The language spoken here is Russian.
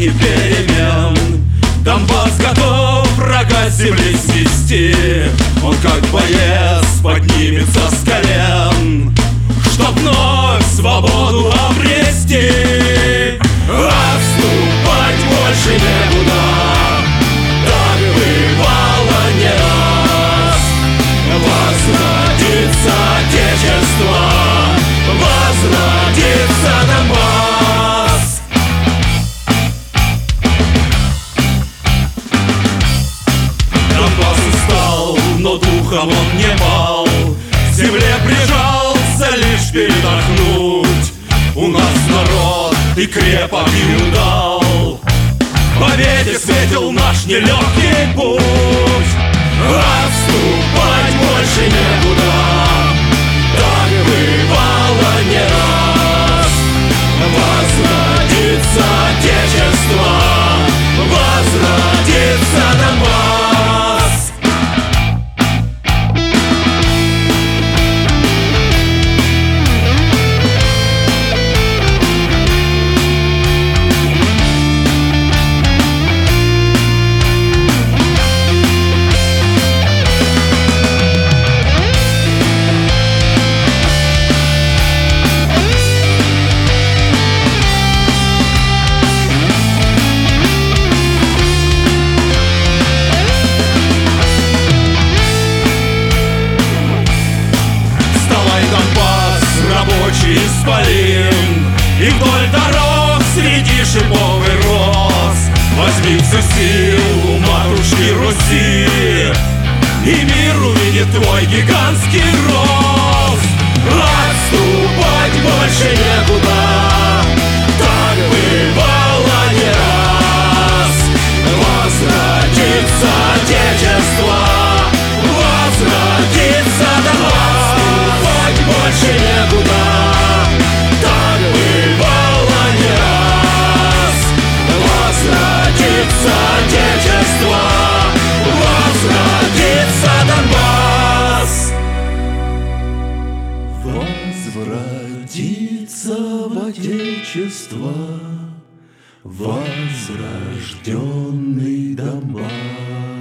и перемен. Донбасс готов врага с земли свести. Он как боец поднимется с колен, чтоб вновь свободу обрести. Отступать больше некуда, так бывало не раз. Возродится Отечество, возродится Донбасс. Донбасс устал, но духом он не пал. К земле прижался лишь передохнуть. У нас народ и крепок и удал. Победе светил наш нелегкий путь. Отступать больше некуда, так бывало не раз. Возродится Отечество, возродится Донбасс. Исполин, и вдоль дорог среди шипов и роз возьми всю силу матушки Руси, и мир увидит твой гигантский рост. Отступать больше некуда, так бывало не раз. Возродится Отечество, возродится Донбасс. Отступать больше некуда, Отечество, возродится Донбасс. Возродится в Отечество возрожденный Донбасс.